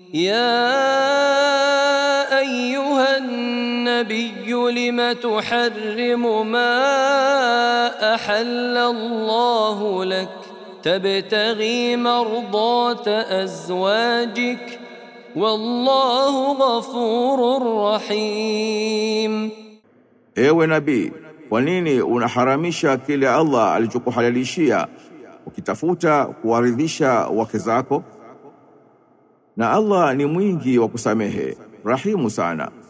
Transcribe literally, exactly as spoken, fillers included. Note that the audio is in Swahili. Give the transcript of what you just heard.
يا أيها النبي لم تحرم ما أحل الله لك تبتغي مرضات أزواجك والله غفور رحيم. Ewe nabii, kwa nini unaharamisha kile Allah alichokuhalalishia ukitafuta kuwaridhisha wake zako? Na Allah ni mwingi wa kusamehe, rahimu sana.